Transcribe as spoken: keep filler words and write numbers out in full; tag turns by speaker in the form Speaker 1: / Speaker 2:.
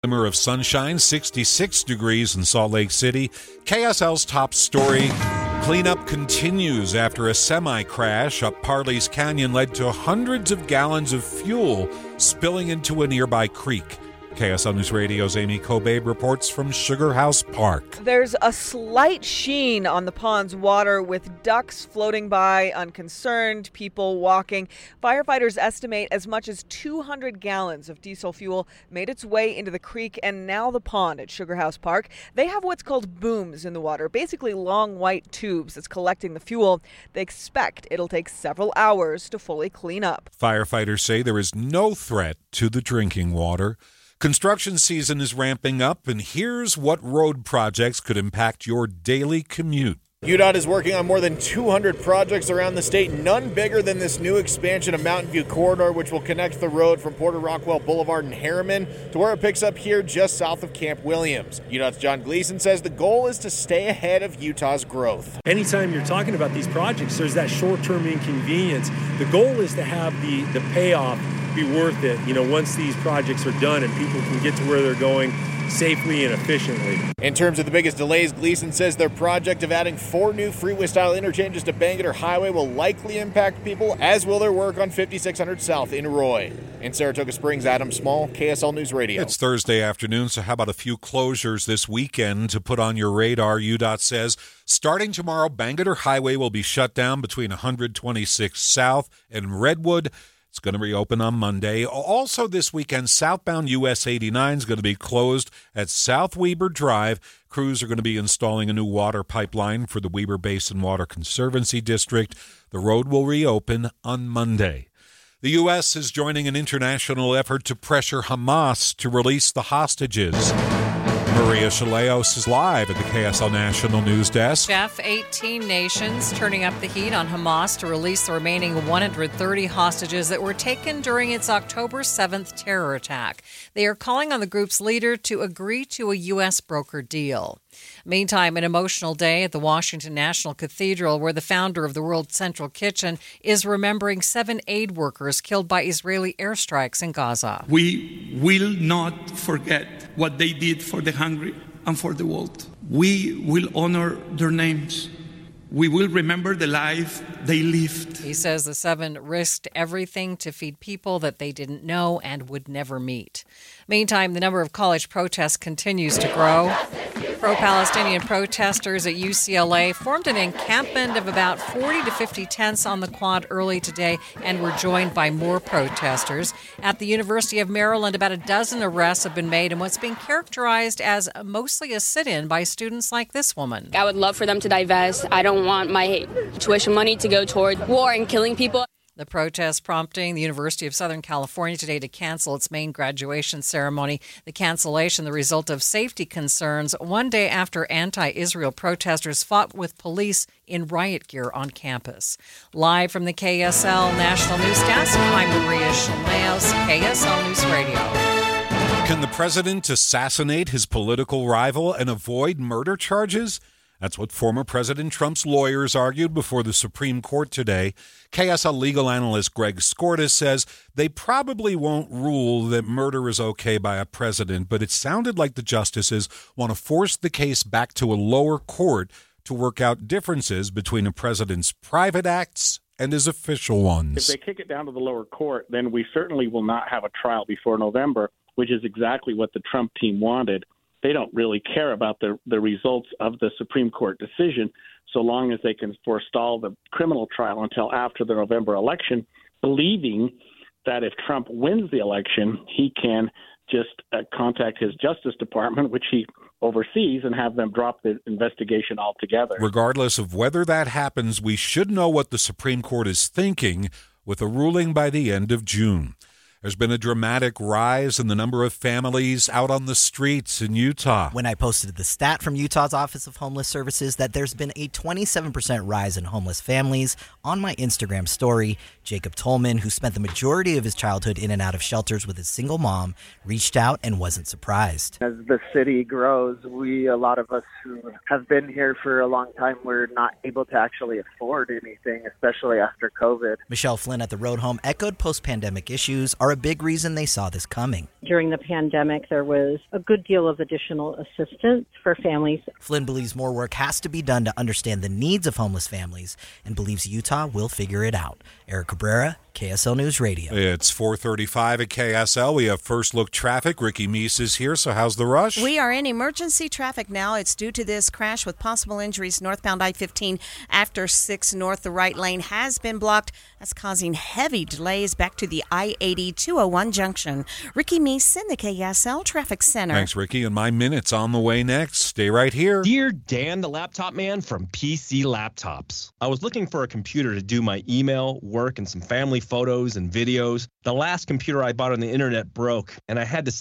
Speaker 1: Glimmer of sunshine, sixty-six degrees in Salt Lake City. K S L's top story. Cleanup continues after a semi-crash up Parley's Canyon led to hundreds of gallons of fuel spilling into a nearby creek. K S L News Radio's Amy Kobabe reports from Sugar House Park.
Speaker 2: There's a slight sheen on the pond's water with ducks floating by, unconcerned, people walking. Firefighters estimate as much as two hundred gallons of diesel fuel made its way into the creek and now the pond at Sugar House Park. They have what's called booms in the water, basically long white tubes that's collecting the fuel. They expect it'll take several hours to fully clean up.
Speaker 1: Firefighters say there is no threat to the drinking water. Construction season is ramping up, and here's what road projects could impact your daily commute.
Speaker 3: U D O T is working on more than two hundred projects around the state, none bigger than this new expansion of Mountain View Corridor, which will connect the road from Porter Rockwell Boulevard in Harriman to where it picks up here just south of Camp Williams. U D O T's John Gleason says the goal is to stay ahead of Utah's growth.
Speaker 4: Anytime you're talking about these projects, there's that short-term inconvenience. The goal is to have the, the payoff be worth it, you know, once these projects are done and people can get to where they're going safely and efficiently.
Speaker 3: In terms of the biggest delays, Gleason says their project of adding four new freeway-style interchanges to Bangerter Highway will likely impact people, as will their work on fifty-six hundred South in Roy. In Saratoga Springs, Adam Small, K S L News Radio.
Speaker 1: It's Thursday afternoon, so how about a few closures this weekend to put on your radar? U D O T says starting tomorrow, Bangerter Highway will be shut down between one twenty-six South and Redwood. It's going to reopen on Monday. Also this weekend, southbound U S eighty-nine is going to be closed at South Weber Drive. Crews are going to be installing a new water pipeline for the Weber Basin Water Conservancy District. The road will reopen on Monday. The U S is joining an international effort to pressure Hamas to release the hostages. Maria Chaleos is live at the K S L National News Desk.
Speaker 5: Jeff, eighteen nations turning up the heat on Hamas to release the remaining one hundred thirty hostages that were taken during its October seventh terror attack. They are calling on the group's leader to agree to a U S brokered deal. Meantime, an emotional day at the Washington National Cathedral, where the founder of the World Central Kitchen is remembering seven aid workers killed by Israeli airstrikes in Gaza.
Speaker 6: We will not forget what they did for the hungry and for the world. We will honor their names. We will remember the life they lived.
Speaker 5: He says the seven risked everything to feed people that they didn't know and would never meet. Meantime, the number of college protests continues to grow. Pro-Palestinian protesters at U C L A formed an encampment of about forty to fifty tents on the quad early today and were joined by more protesters. At the University of Maryland, about a dozen arrests have been made in what's being characterized as mostly a sit-in by students like this woman.
Speaker 7: I would love for them to divest. I don't want my tuition money to go toward war and killing people.
Speaker 5: The protest prompting the University of Southern California today to cancel its main graduation ceremony. The cancellation, the result of safety concerns, one day after anti-Israel protesters fought with police in riot gear on campus. Live from the K S L National News Desk, I'm Maria Chaleos, K S L News Radio.
Speaker 1: Can the president assassinate his political rival and avoid murder charges? That's what former President Trump's lawyers argued before the Supreme Court today. K S L legal analyst Greg Skordas says they probably won't rule that murder is okay by a president, but it sounded like the justices want to force the case back to a lower court to work out differences between a president's private acts and his official ones.
Speaker 8: If they kick it down to the lower court, then we certainly will not have a trial before November, which is exactly what the Trump team wanted. They don't really care about the, the results of the Supreme Court decision so long as they can forestall the criminal trial until after the November election, believing that if Trump wins the election, he can just uh, contact his Justice Department, which he oversees, and have them drop the investigation altogether.
Speaker 1: Regardless of whether that happens, we should know what the Supreme Court is thinking with a ruling by the end of June. There's been a dramatic rise in the number of families out on the streets in Utah.
Speaker 9: When I posted the stat from Utah's Office of Homeless Services that there's been a twenty-seven percent rise in homeless families on my Instagram story, Jacob Tolman, who spent the majority of his childhood in and out of shelters with his single mom, reached out and wasn't surprised.
Speaker 10: As the city grows, we, a lot of us who have been here for a long time, we're not able to actually afford anything, especially after COVID.
Speaker 9: Michelle Flynn at the Road Home echoed post-pandemic issues are a big reason they saw this coming.
Speaker 11: During the pandemic, there was a good deal of additional assistance for families.
Speaker 9: Flynn believes more work has to be done to understand the needs of homeless families and believes Utah will figure it out. Eric Cabrera, K S L News Radio.
Speaker 1: It's four thirty-five at K S L. We have First Look Traffic. Ricky Meese is here, so how's the rush?
Speaker 12: We are in emergency traffic now. It's due to this crash with possible injuries northbound I fifteen after six north. The right lane has been blocked. That's causing heavy delays back to the I eighty two oh one junction. Ricky Meese in the K S L Traffic Center.
Speaker 1: Thanks, Ricky. And my minute's on the way next. Stay right here.
Speaker 13: Dear Dan, the laptop man from P C Laptops. I was looking for a computer to do my email, work, and some family photos and videos. The last computer I bought on the internet broke, and I had to